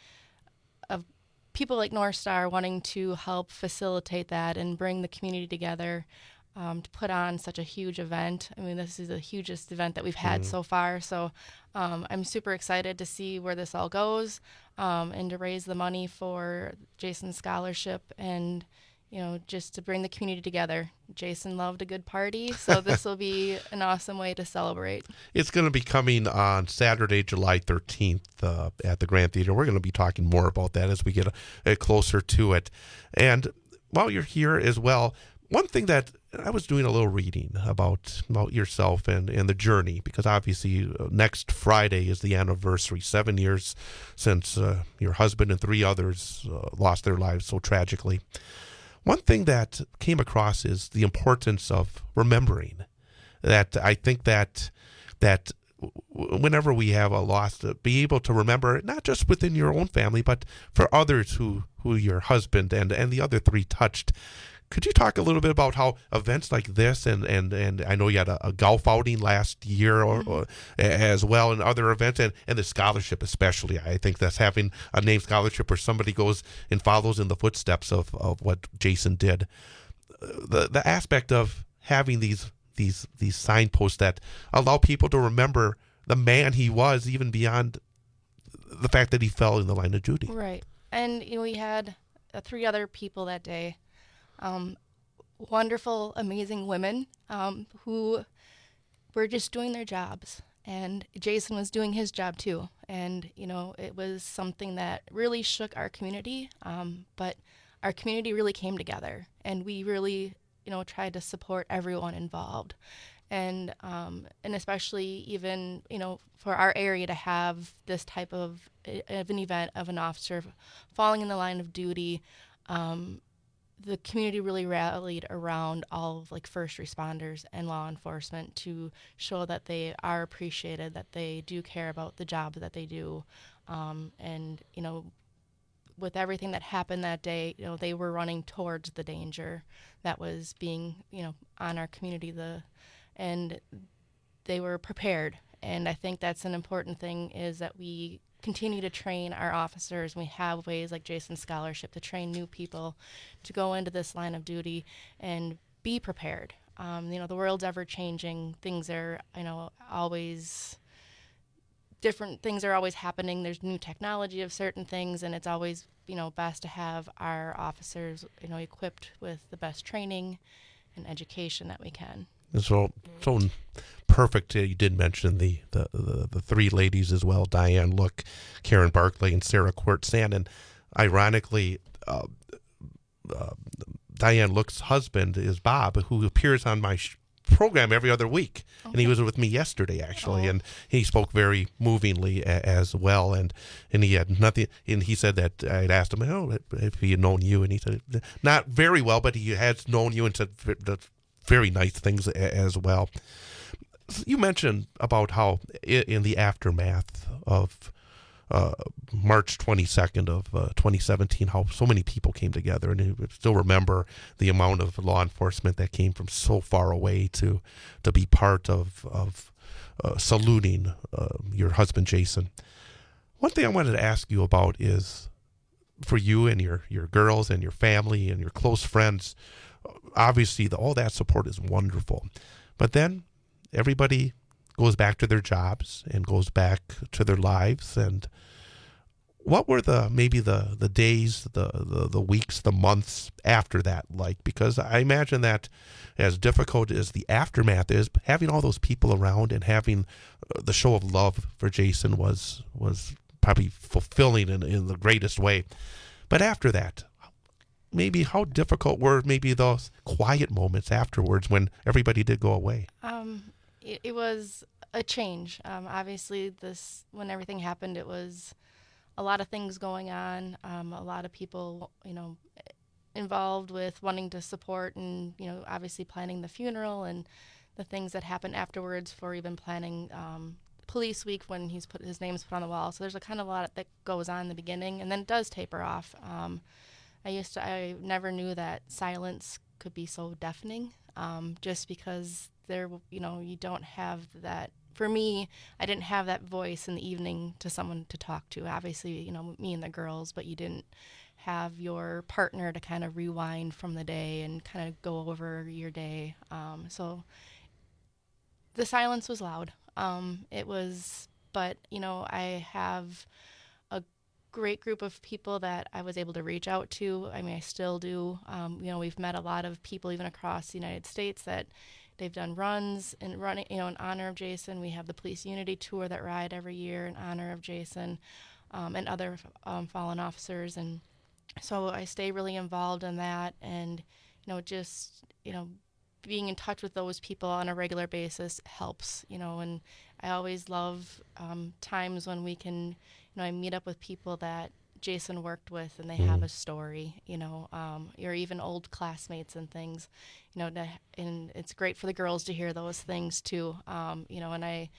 a, people like North Star wanting to help facilitate that and bring the community together. Um, to put on such a huge event. I mean, this is the hugest event that we've had mm. so far. So um, I'm super excited to see where this all goes um, and to raise the money for Jason's scholarship and, you know, just to bring the community together. Jason loved a good party, so this will be an awesome way to celebrate. It's going to be coming on Saturday, July thirteenth uh, at the Grand Theater. We're going to be talking more about that as we get a, a closer to it. And while you're here as well, one thing that I was doing a little reading about about yourself and, and the journey, because obviously uh, next Friday is the anniversary, seven years since uh, your husband and three others uh, lost their lives so tragically. One thing that came across is the importance of remembering. That I think that that whenever we have a loss, to be able to remember, not just within your own family, but for others who, who your husband and, and the other three touched. Could you talk a little bit about how events like this, and, and, and I know you had a, a golf outing last year or, mm-hmm. or as well, and other events, and, and the scholarship especially. I think that's having a named scholarship where somebody goes and follows in the footsteps of, of what Jason did. The the aspect of having these these these signposts that allow people to remember the man he was, even beyond the fact that he fell in the line of duty. Right. And you know, we had uh, three other people that day. Um, wonderful, amazing women um, who were just doing their jobs. And Jason was doing his job too. And, you know, it was something that really shook our community. Um, but our community really came together. And we really, you know, tried to support everyone involved. And um, and especially even, you know, for our area to have this type of, of an event of an officer falling in the line of duty, um, the community really rallied around all of like first responders and law enforcement to show that they are appreciated, that they do care about the job that they do. Um, and, you know, with everything that happened that day, you know, they were running towards the danger that was being, you know, on our community, the, and they were prepared. And I think that's an important thing, is that we continue to train our officers. We have ways like Jason's scholarship to train new people to go into this line of duty and be prepared. Um, you know, the world's ever changing. Things are, you know, always different. Things are always happening. There's new technology of certain things, and it's always, you know, best to have our officers, you know, equipped with the best training and education that we can. So, so perfect. Uh, you did mention the, the, the, the three ladies as well, Diane Look, Karen Barclay, and Sarah Court-Sand. And ironically, uh, uh, Diane Look's husband is Bob, who appears on my sh- program every other week. Okay. And he was with me yesterday, actually. Oh. And he spoke very movingly a- as well. And, and he had nothing. And he said that I had asked him, oh, if he had known you. And he said, not very well, but he had known you, and said that very nice things as well. You mentioned about how in the aftermath of uh, March twenty-second of uh, twenty seventeen, how so many people came together, and you still remember the amount of law enforcement that came from so far away to to be part of of uh, saluting uh, your husband Jason. One thing I wanted to ask you about is for you and your, your girls and your family and your close friends. Obviously, the, all that support is wonderful. But then everybody goes back to their jobs and goes back to their lives. And what were the maybe the, the days, the, the, the weeks, the months after that like? Because I imagine that as difficult as the aftermath is, having all those people around and having the show of love for Jason was was probably fulfilling in, in the greatest way. But after that, maybe how difficult were maybe those quiet moments afterwards when everybody did go away? Um, it, it was a change. Um, obviously, this when everything happened, it was a lot of things going on. Um, a lot of people, you know, involved with wanting to support and, you know, obviously planning the funeral and the things that happened afterwards for even planning um, Police Week when he's put his name's put on the wall. So there's a kind of a lot that goes on in the beginning, and then it does taper off. Um, I used to, I never knew that silence could be so deafening, um, just because there, you know, you don't have that. For me, I didn't have that voice in the evening to someone to talk to. Obviously, you know, me and the girls, but you didn't have your partner to kind of rewind from the day and kind of go over your day. Um, so the silence was loud. Um, it was, but, you know, I have a great group of people that I was able to reach out to. I mean, I still do. Um, you know, we've met a lot of people even across the United States that they've done runs and running, you know, in honor of Jason. We have the Police Unity Tour that ride every year in honor of Jason um, and other um, fallen officers. And so I stay really involved in that, and, you know, just, you know, being in touch with those people on a regular basis helps, you know, and I always love um, times when we can, you know, I meet up with people that Jason worked with and they mm. have a story, you know, um, or even old classmates and things, you know, to, and it's great for the girls to hear those things too, um, you know, and I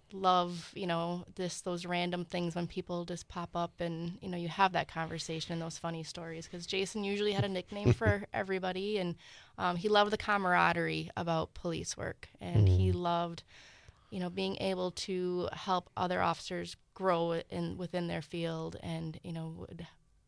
love, you know, this those random things when people just pop up and, you know, you have that conversation and those funny stories, because Jason usually had a nickname for everybody, and um, he loved the camaraderie about police work, and mm. he loved, you know, being able to help other officers grow in within their field, and, you know, would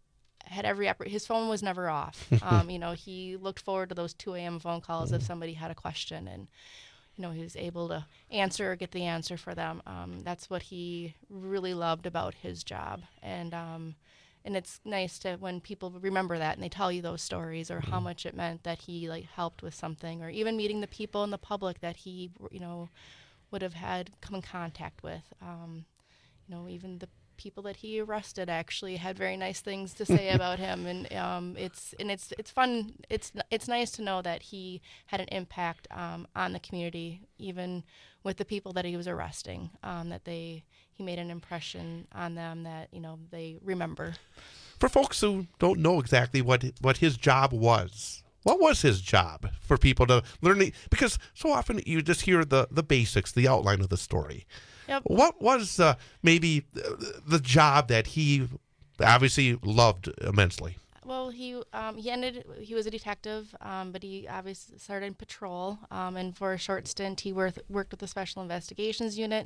had every his phone was never off. um, you know, he looked forward to those two a.m. phone calls mm. if somebody had a question, and you know, he was able to answer or get the answer for them. Um, that's what he really loved about his job. And um, and it's nice to when people remember that and they tell you those stories, or how much it meant that he like helped with something, or even meeting the people in the public that he, you know, would have had come in contact with. Um, you know, even the people that he arrested actually had very nice things to say about him, and um, it's and it's it's fun. It's it's nice to know that he had an impact um, on the community, even with the people that he was arresting. Um, that they he made an impression on them that, you know, they remember. For folks who don't know exactly what what his job was, what was his job for people to learn? Because so often you just hear the the basics, the outline of the story. Yep. What was uh, maybe the job that he obviously loved immensely? Well, he um, he ended. He was a detective, um, but he obviously started in patrol. Um, and for a short stint, he worked worked with the Special Investigations Unit,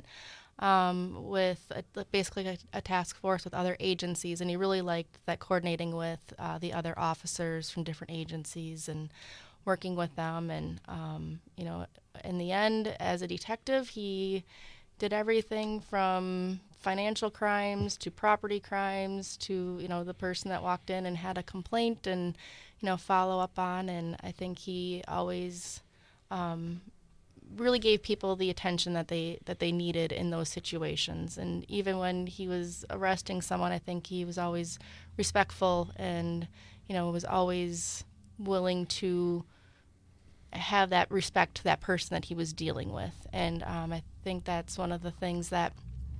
um, with a, basically a, a task force with other agencies. And he really liked that coordinating with uh, the other officers from different agencies and working with them. And um, you know, in the end, as a detective, he did everything from financial crimes to property crimes to, you know, the person that walked in and had a complaint and, you know, follow up on. And I think he always um, really gave people the attention that they that they needed in those situations. And even when he was arresting someone, I think he was always respectful and, you know, was always willing to have that respect to that person that he was dealing with. And um, I think that's one of the things that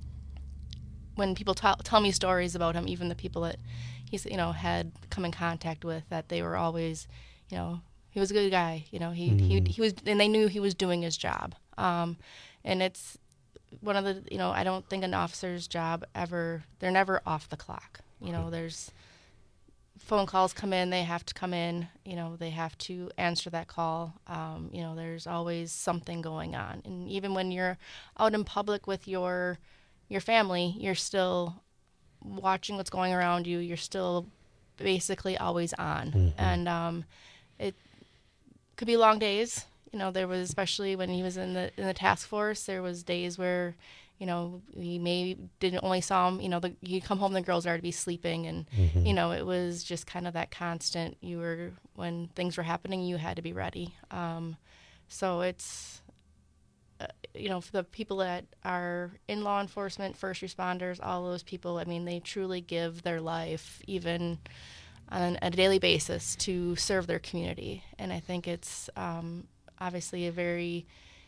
when people t- tell me stories about him, even the people that he's, you know, had come in contact with, that they were always, you know, he was a good guy, you know, he, mm. he, he was, and they knew he was doing his job. Um, and it's one of the, you know, I don't think an officer's job ever, they're never off the clock. You know, there's phone calls come in, they have to come in, you know, they have to answer that call. Um, you know, there's always something going on. And even when you're out in public with your your family, you're still watching what's going around you. You're still basically always on. Mhm. And um, it could be long days. You know, there was, especially when he was in the in the task force, there was days where, you know, we may didn't only saw him, you know, the, he'd come home, the girls would already be sleeping. And, Mhm. you know, it was just kind of that constant, you were, when things were happening, you had to be ready. Um, so it's, uh, you know, for the people that are in law enforcement, first responders, all those people, I mean, they truly give their life, even on a daily basis, to serve their community. And I think it's um, obviously a very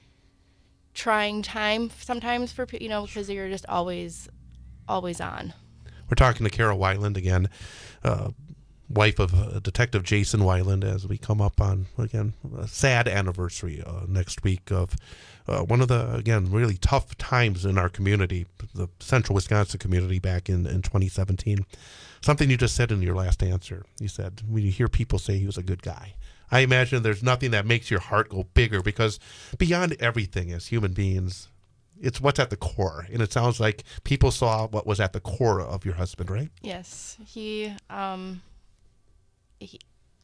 trying time sometimes for, you know, because you're just always, always on. We're talking to Kara Weiland again, uh, wife of uh, Detective Jason Weiland, as we come up on, again, a sad anniversary uh, next week of uh, one of the, again, really tough times in our community, the central Wisconsin community back in, in twenty seventeen. Something you just said in your last answer. You said, when you hear people say he was a good guy, I imagine there's nothing that makes your heart go bigger, because beyond everything as human beings, it's what's at the core. And it sounds like people saw what was at the core of your husband, right? Yes. He, um, he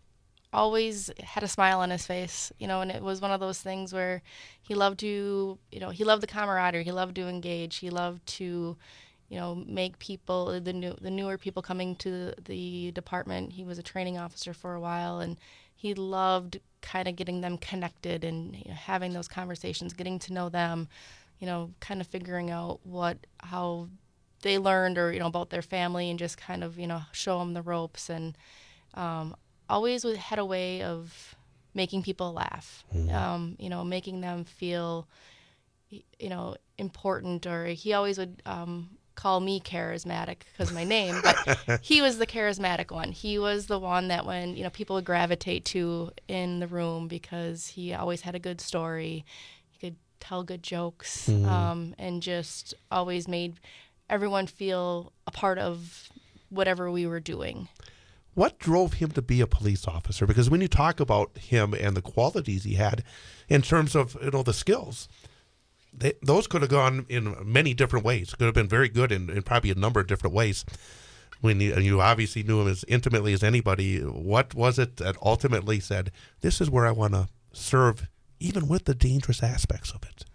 always had a smile on his face, you know, and it was one of those things where he loved to, you know, he loved the camaraderie. He loved to engage. He loved to, you know, make people, the new, the newer people coming to the department. He was a training officer for a while, and he loved kind of getting them connected and, you know, having those conversations, getting to know them, you know, kind of figuring out what, how they learned, or, you know, about their family, and just kind of, you know, show them the ropes. And um, always had a way of making people laugh, Mm-hmm. um, you know, making them feel, you know, important. Or he always would um, call me charismatic because of my name, but he was the charismatic one. He was the one that, when, you know, people would gravitate to in the room, because he always had a good story. He could tell good jokes, Mhm. um, and just always made everyone feel a part of whatever we were doing. What drove him to be a police officer? Because when you talk about him and the qualities he had in terms of, you know, the skills, they, those could have gone in many different ways. Could have been very good in, in probably a number of different ways. When you, you obviously knew him as intimately as anybody, what was it that ultimately said, this is where I want to serve, even with the dangerous aspects of it?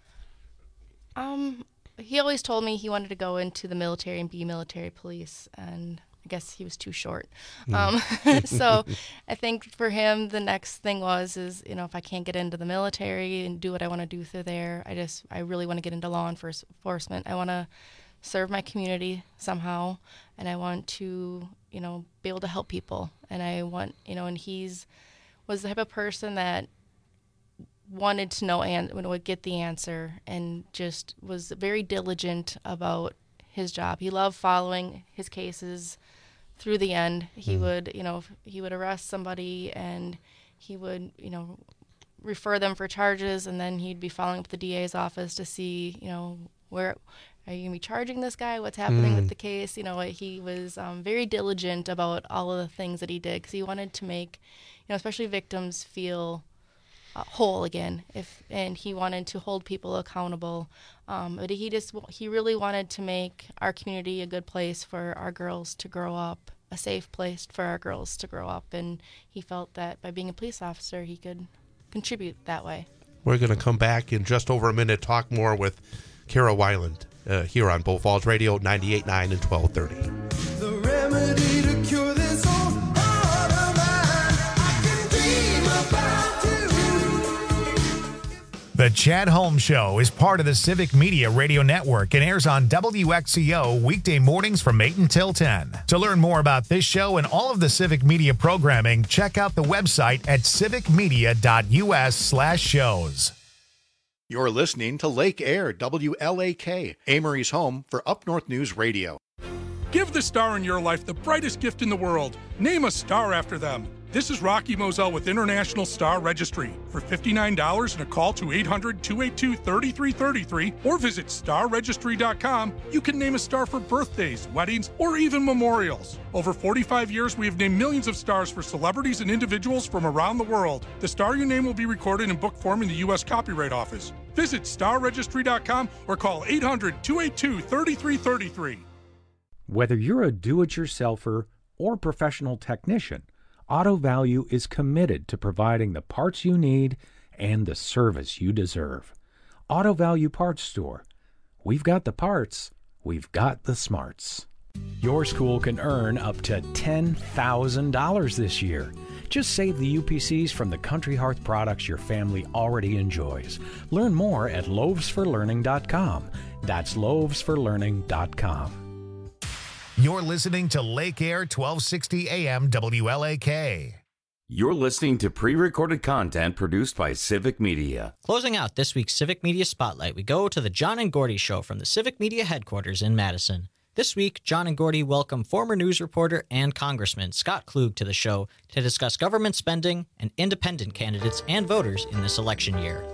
Um, he always told me he wanted to go into the military and be military police, and I guess he was too short. Mm. Um, so I think for him, the next thing was, is, you know, if I can't get into the military and do what I want to do through there, I just, I really want to get into law enforcement. I want to serve my community somehow, and I want to, you know, be able to help people. And I want, you know, and he's, was the type of person that wanted to know and would get the answer, and just was very diligent about his job. He loved following his cases through the end. He Mm. would, you know, he would arrest somebody, and he would, you know, refer them for charges, and then he'd be following up with the D A's office to see, you know, where are you gonna be charging this guy? What's happening Mm. with the case? You know, he was um, very diligent about all of the things that he did, because he wanted to make, you know, especially victims feel uh, whole again. If and he wanted to hold people accountable. Um, but he just he really wanted to make our community a good place for our girls to grow up, a safe place for our girls to grow up, and he felt that by being a police officer, he could contribute that way. We're going to come back in just over a minute, talk more with Kara Weiland uh, here on Bull Falls Radio, ninety-eight point nine and twelve thirty. The remedy to cure this old heart of mine, I can dream about you. The Chad Holmes Show is part of the Civic Media Radio Network and airs on W X C O weekday mornings from eight until ten. To learn more about this show and all of the Civic Media programming, check out the website at civicmedia.us slash shows. You're listening to Lake Air, W L A K, Amory's home for Up North News Radio. Give the star in your life the brightest gift in the world. Name a star after them. This is Rocky Moselle with International Star Registry. For fifty-nine dollars and a call to eight hundred, two eight two, three three three three or visit star registry dot com, you can name a star for birthdays, weddings, or even memorials. Over forty-five years, we have named millions of stars for celebrities and individuals from around the world. The star you name will be recorded in book form in the U S Copyright Office. Visit star registry dot com or call eight hundred, two eight two, three three three three. Whether you're a do-it-yourselfer or professional technician, Auto Value is committed to providing the parts you need and the service you deserve. Auto Value Parts Store. We've got the parts, we've got the smarts. Your school can earn up to ten thousand dollars this year. Just save the U P Cs from the Country Hearth products your family already enjoys. Learn more at loaves for learning dot com. That's loaves for learning dot com. You're listening to Lake Air twelve sixty A M W L A K. You're listening to pre-recorded content produced by Civic Media. Closing out this week's Civic Media Spotlight, we go to the John and Gordy Show from the Civic Media headquarters in Madison. This week, John and Gordy welcome former news reporter and Congressman Scott Klug to the show to discuss government spending and independent candidates and voters in this election year.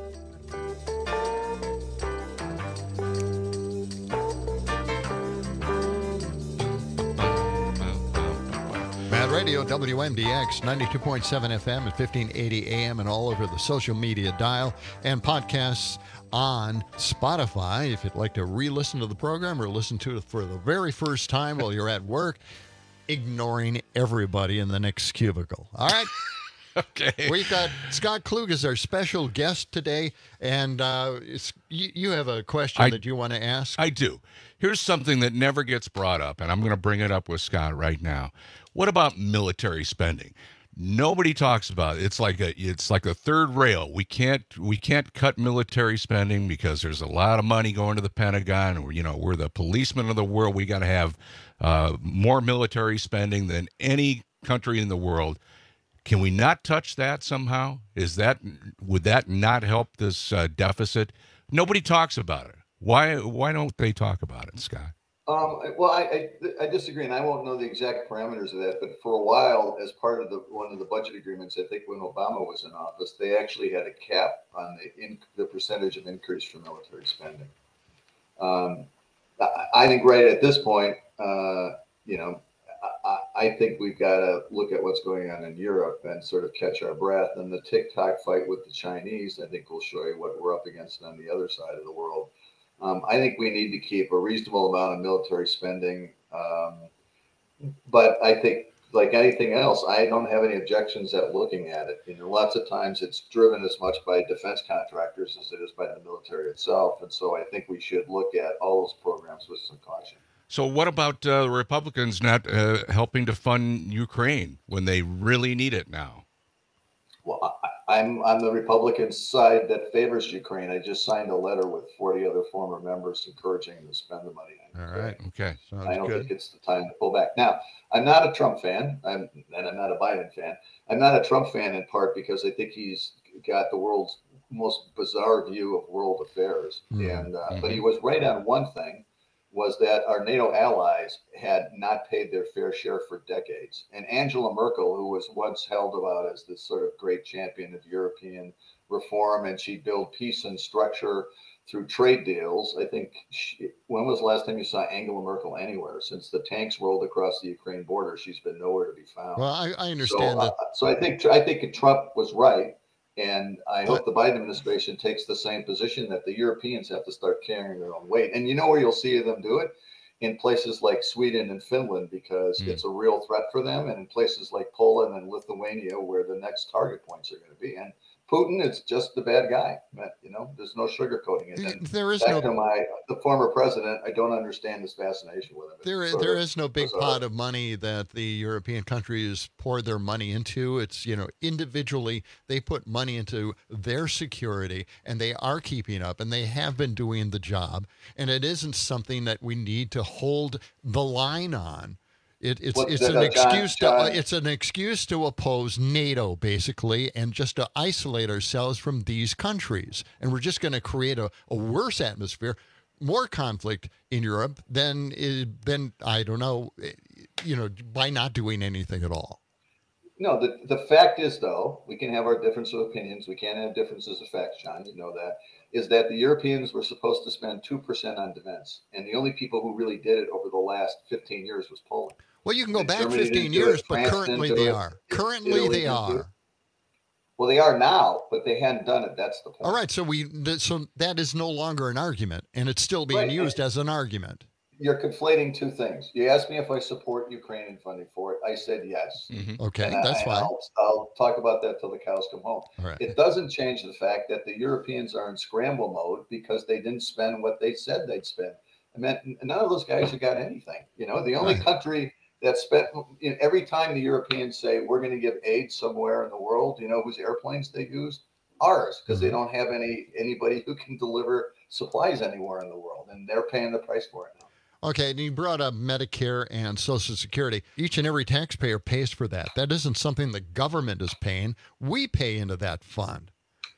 Mad Radio, W M D X, ninety-two point seven F M and fifteen eighty A M and all over the social media dial, and podcasts on Spotify. If you'd like to re-listen to the program or listen to it for the very first time while you're at work, ignoring everybody in the next cubicle. All right? Okay. We've got Scott Klug as our special guest today, and uh, it's, you, you have a question I, that you want to ask? I do. Here's something that never gets brought up, and I'm going to bring it up with Scott right now. What about military spending? Nobody talks about it. It's like a it's like a third rail. We can't we can't cut military spending because there's a lot of money going to the Pentagon. You know, we're the policemen of the world. We got to have uh, more military spending than any country in the world. Can we not touch that somehow? Is that would that not help this uh, deficit? Nobody talks about it. Why why don't they talk about it, Scott? Um, well, I, I I disagree, and I won't know the exact parameters of that. But for a while, as part of the one of the budget agreements, I think when Obama was in office, they actually had a cap on the in, the percentage of increase for military spending. Um, I, I think right at this point, uh, you know, I, I think we've got to look at what's going on in Europe and sort of catch our breath. And the TikTok fight with the Chinese, I think, will show you what we're up against on the other side of the world. Um, I think we need to keep a reasonable amount of military spending. Um, but I think, like anything else, I don't have any objections at looking at it. You know, lots of times it's driven as much by defense contractors as it is by the military itself. And so I think we should look at all those programs with some caution. So what about uh, Republicans not uh, helping to fund Ukraine when they really need it now? Well, I, I'm on the Republican side that favors Ukraine. I just signed a letter with forty other former members encouraging them to spend the money on All right. Okay. Sounds I don't good. think it's the time to pull back. Now, I'm not a Trump fan, I'm, and I'm not a Biden fan. I'm not a Trump fan in part because I think he's got the world's most bizarre view of world affairs. Mm-hmm. And uh, mm-hmm. But he was right on one thing, was that our NATO allies had not paid their fair share for decades. And Angela Merkel, who was once held about as this sort of great champion of European reform, and she built peace and structure through trade deals. I think, she, when was the last time you saw Angela Merkel anywhere? Since the tanks rolled across the Ukraine border, she's been nowhere to be found. Well, I, I understand so, that. Uh, so I think I think Trump was right. And I hope the Biden administration takes the same position, that the Europeans have to start carrying their own weight. And you know where you'll see them do it? In places like Sweden and Finland, because mm. it's a real threat for them, and in places like Poland and Lithuania, where the next target points are going to be. And Putin is just the bad guy. You know, there's no sugarcoating it. And there is back no to my the former president. I don't understand this fascination with him. It's There, sort there of is no big bizarre. pot of money that the European countries pour their money into. It's, you know, individually they put money into their security, and they are keeping up, and they have been doing the job. And it isn't something that we need to hold the line on. It, it's What's it's that, an uh, John- excuse John- to it's an excuse to oppose NATO, basically, and just to isolate ourselves from these countries. And we're just going to create a, a worse atmosphere, more conflict in Europe than it- than I don't know, you know, by not doing anything at all. No, the, the fact is, though, we can have our difference of opinions. We can't have differences of facts, John. You know that. Is that the Europeans were supposed to spend two percent on defense. And the only people who really did it over the last fifteen years was Poland. Well, you can go And back Germany fifteen didn't do years, it. but France currently didn't do they it. are. Currently Italy they didn't do are. it. Well, they are now, but they hadn't done it. That's the point. All right, so we th- so that is no longer an argument, and it's still being Right. used as an argument. you're conflating two things. You asked me if I support Ukrainian funding for it. I said yes. Mm-hmm. Okay, and that's I, fine. I'll, I'll talk about that till the cows come home. All right. It doesn't change the fact that the Europeans are in scramble mode because they didn't spend what they said they'd spend. I mean, none of those guys have got anything. You know, the only Right. country that spent, you know, every time the Europeans say we're going to give aid somewhere in the world, you know, whose airplanes they use? Ours, because they don't have any anybody who can deliver supplies anywhere in the world, and they're paying the price for it now. Okay, and you brought up Medicare and Social Security. Each and every taxpayer pays for that. That isn't something the government is paying. We pay into that fund.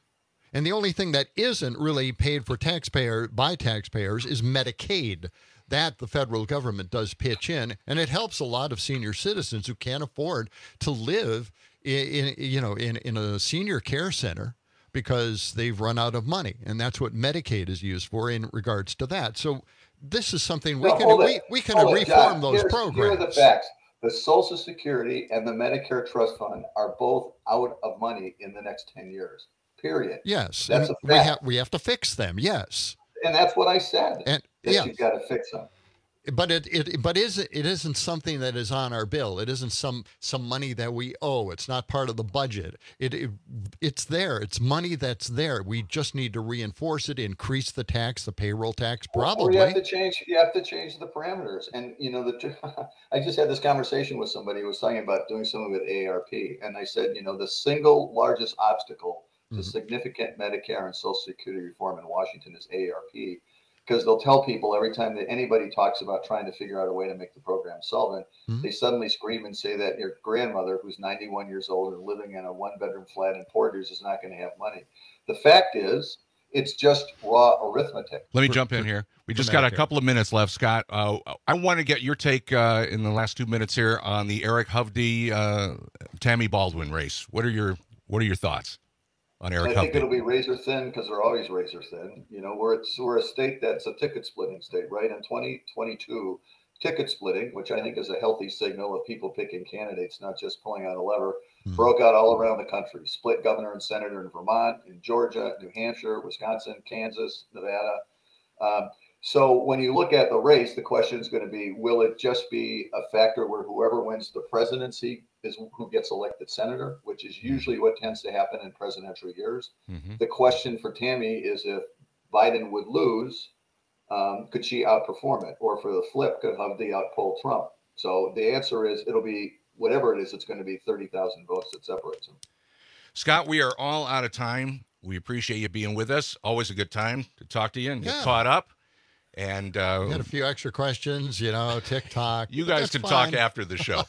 And the only thing that isn't really paid for taxpayer by taxpayers is Medicaid. That the federal government does pitch in, and it helps a lot of senior citizens who can't afford to live in, in you know, in, in a senior care center because they've run out of money, and that's what Medicaid is used for in regards to that. So this is something we No, can hold we, it. we can Hold it, reform John. those Here's- programs. Here are the facts. The Social Security and the Medicare Trust Fund are both out of money in the next ten years, period. Yes, That's and a we fact. have we have to fix them. Yes, And that's what I said, and that yeah, you've got to fix them. but it, it but is it isn't something that is on our bill. It isn't some some money that we owe. It's not part of the budget. It, it it's there. It's money that's there. We just need to reinforce it, increase the tax, the payroll tax, Or probably. you have to change. You have to change the parameters. And you know, the I just had this conversation with somebody who was talking about doing something with A A R P, and I said, you know, the single largest obstacle to Mhm. significant Medicare and Social Security reform in Washington is A A R P, because they'll tell people every time that anybody talks about trying to figure out a way to make the program solvent, Mhm. they suddenly scream and say that your grandmother, who's ninety-one years old and living in a one-bedroom flat in Porter's, is not going to have money. The fact is, it's just raw arithmetic. Let me jump in here. We for just got a Medicare. couple of minutes left, Scott. Uh, I want to get your take uh, in the last two minutes here on the Eric Hovde, uh, Tammy Baldwin race. What are your What are your thoughts on Eric I think Hovde? it'll be razor thin because they're always razor thin. You know, we're it's, we're a state that's a ticket splitting state, right? In twenty twenty-two, ticket splitting, which I think is a healthy signal of people picking candidates, not just pulling out a lever, broke out all around the country. Split governor and senator in Vermont, in Georgia, New Hampshire, Wisconsin, Kansas, Nevada. Um, so when you look at the race, the question is going to be, will it just be a factor where whoever wins the presidency is who gets elected senator, which is usually what tends to happen in presidential years. Mhm. The question for Tammy is if Biden would lose, um, could she outperform it? Or for the flip, could Hovde outpoll Trump? So the answer is it'll be whatever it is, it's going to be thirty thousand votes that separates them. Scott, we are all out of time. We appreciate you being with us. Always a good time to talk to you and get Yeah. caught up. And uh, We had a few extra questions, you know, TikTok. you guys That's can fine. talk after the show.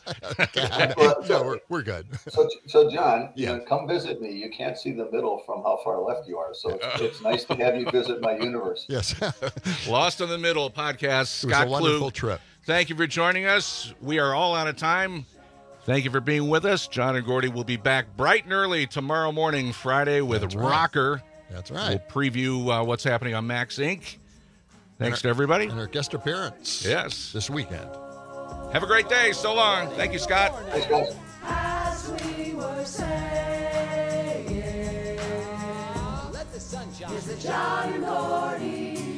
no, we're, we're good. So, so John, you know, come visit me. You can't see the middle from how far left you are. So it's, it's nice to have you visit my universe. Yes. Lost in the Middle podcast. It was Scott a wonderful Klug, trip. thank you for joining us. We are all out of time. Thank you for being with us. John and Gordy will be back bright and early tomorrow morning, Friday, with That's right. Rocker. That's right. We'll preview uh, what's happening on Max Incorporated. Thanks And to everybody. And our guest appearance. Yes. This weekend. Have a great day. So long. Thank you, Scott. Thanks, guys. As we were saying, let the sun shine. It's the John and Gordy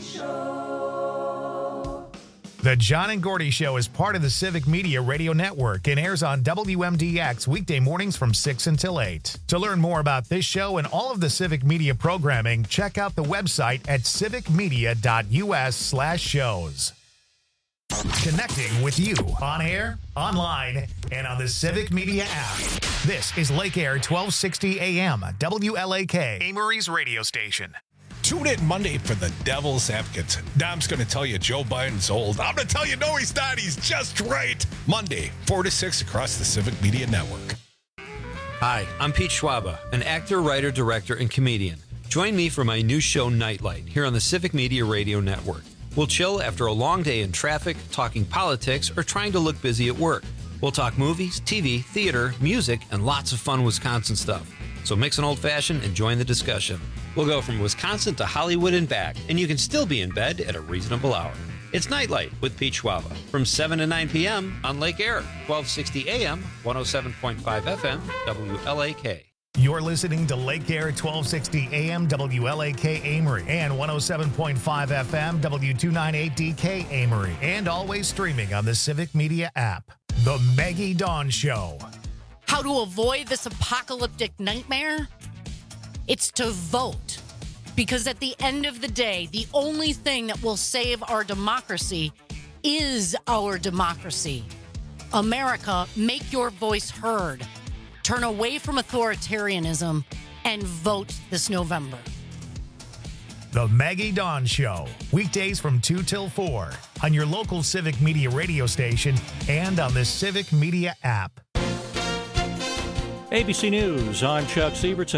Show. The John and Gordy Show is part of the Civic Media Radio Network and airs on W M D X weekday mornings from six until eight. To learn more about this show and all of the Civic Media programming, check out the website at civicmedia.us slash shows. Connecting with you on air, online, and on the Civic Media app. This is Lake Air twelve sixty A M, W L A K, Amory's radio station. Tune in Monday for the Devil's Advocate. Dom's going to tell you Joe Biden's old. I'm going to tell you no, he's not. He's just right. Monday, four to six across the Civic Media Network. Hi, I'm Pete Schwaba, an actor, writer, director, and comedian. Join me for my new show, Nightlight, here on the Civic Media Radio Network. We'll chill after a long day in traffic, talking politics, or trying to look busy at work. We'll talk movies, T V, theater, music, and lots of fun Wisconsin stuff. So mix an old-fashioned and join the discussion. We'll go from Wisconsin to Hollywood and back, and you can still be in bed at a reasonable hour. It's Nightlight with Pete Schwaba from seven to nine p.m. on Lake Air, twelve sixty A M, one oh seven point five F M, W L A K. You're listening to Lake Air twelve sixty A M W L A K Amory and one oh seven point five F M W two ninety-eight D K Amory, and always streaming on the Civic Media app. The Maggie Dawn Show. How to avoid this apocalyptic nightmare? It's to vote. Because at the end of the day, the only thing that will save our democracy is our democracy. America, make your voice heard. Turn away from authoritarianism and vote this November. The Maggie Dawn Show. Weekdays from two till four on your local Civic Media radio station and on the Civic Media app. A B C News, I'm Chuck Sievertson.